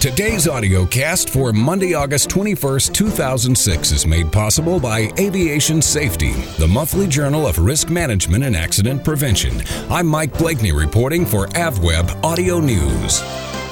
Today's audio cast for Monday, August 21st, 2006 is made possible by Aviation Safety, the monthly journal of risk management and accident prevention. I'm Mike Blakeney reporting for AvWeb Audio News.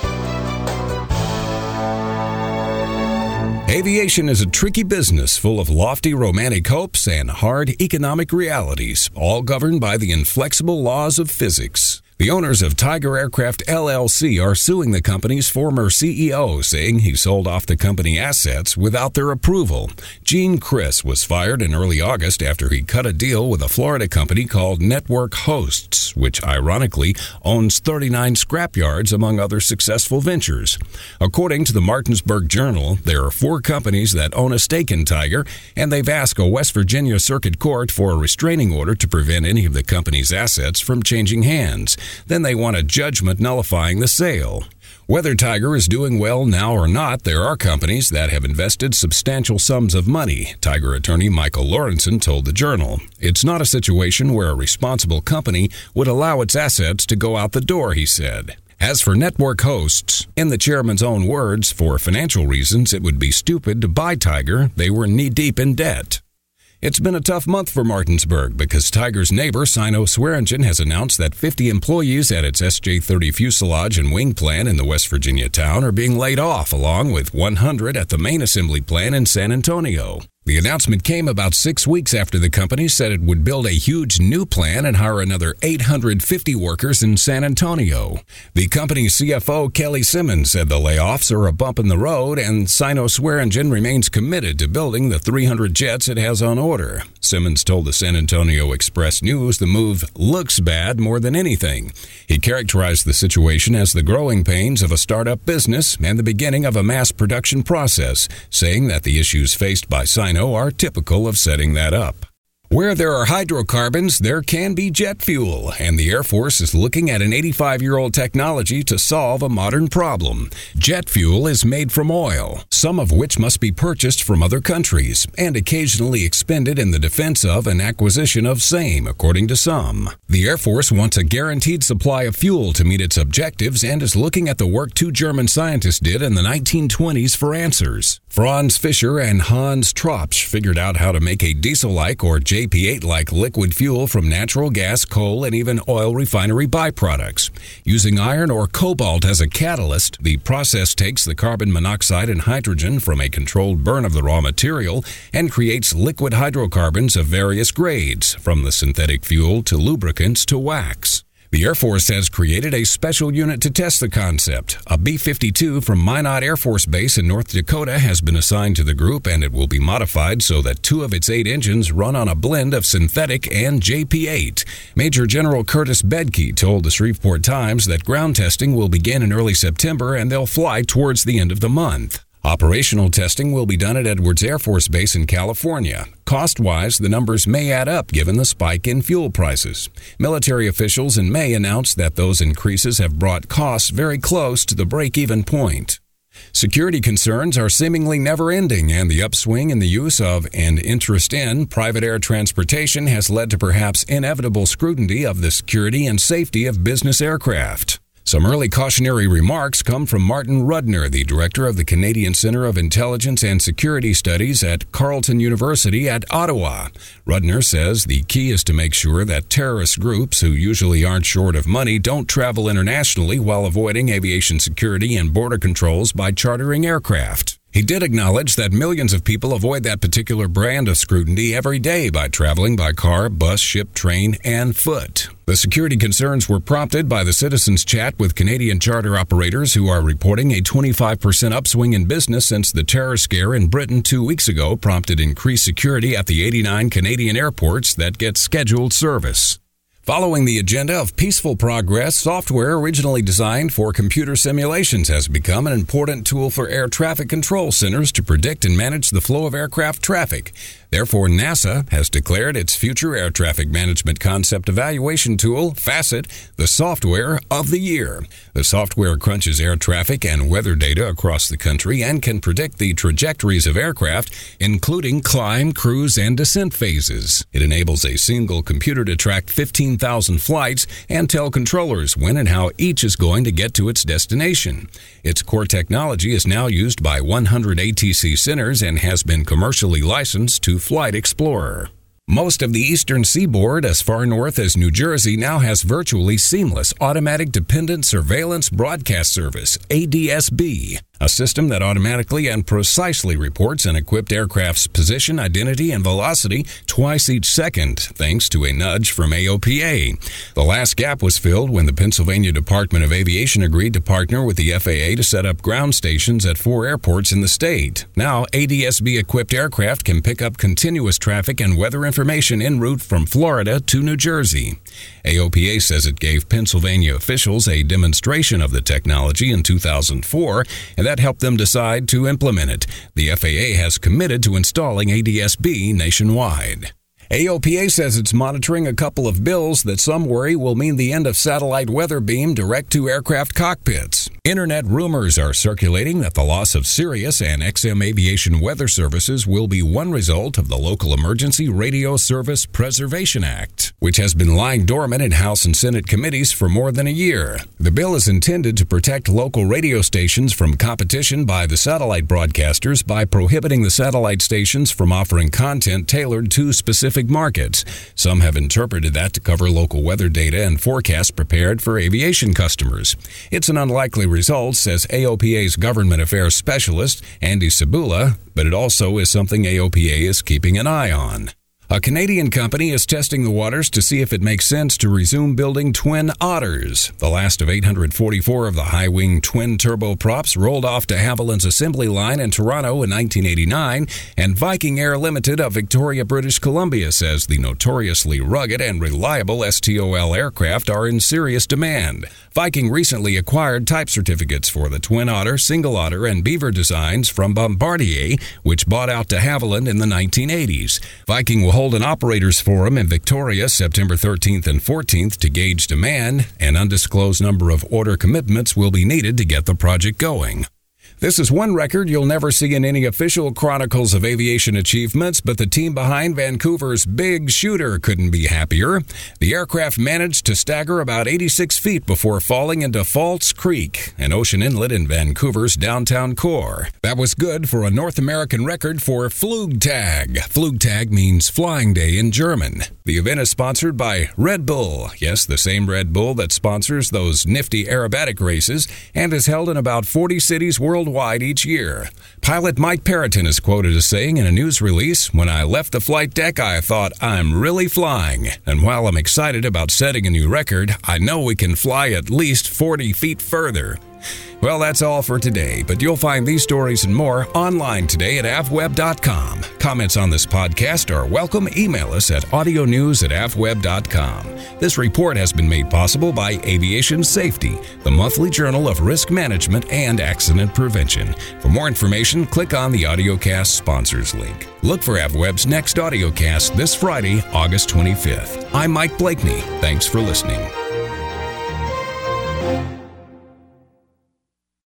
Aviation is a tricky business full of lofty romantic hopes and hard economic realities, all governed by the inflexible laws of physics. The owners of Tiger Aircraft LLC are suing the company's former CEO, saying he sold off the company assets without their approval. Gene Criss was fired in early August after he cut a deal with a Florida company called Network Hosts, which ironically owns 39 scrapyards among other successful ventures. According to the Martinsburg Journal, there are 4 companies that own a stake in Tiger, and they've asked a West Virginia Circuit Court for a restraining order to prevent any of the company's assets from changing hands. Then they want a judgment nullifying the sale. Whether Tiger is doing well now or not, there are companies that have invested substantial sums of money, Tiger attorney Michael Lawrenson told the Journal. It's not a situation where a responsible company would allow its assets to go out the door, he said. As for Network Hosts, in the chairman's own words, for financial reasons, it would be stupid to buy Tiger. They were knee-deep in debt. It's been a tough month for Martinsburg because Tiger's neighbor, Sino Swearingen, has announced that 50 employees at its SJ-30 fuselage and wing plant in the West Virginia town are being laid off, along with 100 at the main assembly plant in San Antonio. The announcement came about 6 weeks after the company said it would build a huge new plant and hire another 850 workers in San Antonio. The company's CFO, Kelly Simmons, said the layoffs are a bump in the road, and Sino Swearingen remains committed to building the 300 jets it has on order. Simmons told the San Antonio Express News the move looks bad more than anything. He characterized the situation as the growing pains of a startup business and the beginning of a mass production process, saying that the issues faced by Sino are typical of setting that up. Where there are hydrocarbons, there can be jet fuel, and the Air Force is looking at an 85-year-old technology to solve a modern problem. Jet fuel is made from oil, some of which must be purchased from other countries, and occasionally expended in the defense of and acquisition of same, according to some. The Air Force wants a guaranteed supply of fuel to meet its objectives and is looking at the work 2 German scientists did in the 1920s for answers. Franz Fischer and Hans Tropsch figured out how to make a diesel-like or JP8-like liquid fuel from natural gas, coal, and even oil refinery byproducts. Using iron or cobalt as a catalyst, the process takes the carbon monoxide and hydrogen from a controlled burn of the raw material and creates liquid hydrocarbons of various grades, from the synthetic fuel to lubricants to wax. The Air Force has created a special unit to test the concept. A B-52 from Minot Air Force Base in North Dakota has been assigned to the group, and it will be modified so that 2 of its 8 engines run on a blend of synthetic and JP8. Major General Curtis Bedke told the Shreveport Times that ground testing will begin in early September and they'll fly towards the end of the month. Operational testing will be done at Edwards Air Force Base in California. Cost-wise, the numbers may add up given the spike in fuel prices. Military officials in May announced that those increases have brought costs very close to the break-even point. Security concerns are seemingly never-ending, and the upswing in the use of and interest in private air transportation has led to perhaps inevitable scrutiny of the security and safety of business aircraft. Some early cautionary remarks come from Martin Rudner, the director of the Canadian Centre of Intelligence and Security Studies at Carleton University at Ottawa. Rudner says the key is to make sure that terrorist groups, who usually aren't short of money, don't travel internationally while avoiding aviation security and border controls by chartering aircraft. He did acknowledge that millions of people avoid that particular brand of scrutiny every day by traveling by car, bus, ship, train, and foot. The security concerns were prompted by the Citizens Chat with Canadian charter operators who are reporting a 25% upswing in business since the terror scare in Britain 2 weeks ago prompted increased security at the 89 Canadian airports that get scheduled service. Following the agenda of peaceful progress, software originally designed for computer simulations has become an important tool for air traffic control centers to predict and manage the flow of aircraft traffic. Therefore, NASA has declared its Future Air Traffic Management Concept Evaluation Tool, FACET, the software of the year. The software crunches air traffic and weather data across the country and can predict the trajectories of aircraft, including climb, cruise, and descent phases. It enables a single computer to track 15,000 flights and tell controllers when and how each is going to get to its destination. Its core technology is now used by 100 ATC centers and has been commercially licensed to Flight Explorer. Most of the eastern seaboard, as far north as New Jersey, now has virtually seamless Automatic Dependent Surveillance Broadcast Service, ADSB, a system that automatically and precisely reports an equipped aircraft's position, identity, and velocity twice each second, thanks to a nudge from AOPA. The last gap was filled when the Pennsylvania Department of Aviation agreed to partner with the FAA to set up ground stations at 4 airports in the state. Now, ADSB-equipped aircraft can pick up continuous traffic and weather information en route from Florida to New Jersey. AOPA says it gave Pennsylvania officials a demonstration of the technology in 2004, and that helped them decide to implement it. The FAA has committed to installing ADSB nationwide. AOPA says it's monitoring a couple of bills that some worry will mean the end of satellite weather beam direct to aircraft cockpits. Internet rumors are circulating that the loss of Sirius and XM Aviation weather services will be one result of the Local Emergency Radio Service Preservation Act, which has been lying dormant in House and Senate committees for more than a year. The bill is intended to protect local radio stations from competition by the satellite broadcasters by prohibiting the satellite stations from offering content tailored to specific markets. Some have interpreted that to cover local weather data and forecasts prepared for aviation customers. It's an unlikely result, says AOPA's government affairs specialist, Andy Sabula, but it also is something AOPA is keeping an eye on. A Canadian company is testing the waters to see if it makes sense to resume building Twin Otters. The last of 844 of the high-wing twin turboprops rolled off de Havilland's assembly line in Toronto in 1989, and Viking Air Limited of Victoria, British Columbia says the notoriously rugged and reliable STOL aircraft are in serious demand. Viking recently acquired type certificates for the Twin Otter, Single Otter, and Beaver designs from Bombardier, which bought out de Havilland in the 1980s. Viking will hold an operators forum in Victoria September 13th and 14th to gauge demand. An undisclosed number of order commitments will be needed to get the project going. This is one record you'll never see in any official chronicles of aviation achievements, but the team behind Vancouver's Big Shooter couldn't be happier. The aircraft managed to stagger about 86 feet before falling into False Creek, an ocean inlet in Vancouver's downtown core. That was good for a North American record for Flugtag. Flugtag means flying day in German. The event is sponsored by Red Bull. Yes, the same Red Bull that sponsors those nifty aerobatic races and is held in about 40 cities worldwide each year. Pilot Mike Periton is quoted as saying in a news release, "When I left the flight deck, I thought, I'm really flying. And while I'm excited about setting a new record, I know we can fly at least 40 feet further." Well, that's all for today, but you'll find these stories and more online today at avweb.com. Comments on this podcast are welcome. Email us at audionews@avweb.com. This report has been made possible by Aviation Safety, the monthly journal of risk management and accident prevention. For more information, click on the AudioCast sponsors link. Look for AvWeb's next AudioCast this Friday, August 25th. I'm Mike Blakeney. Thanks for listening.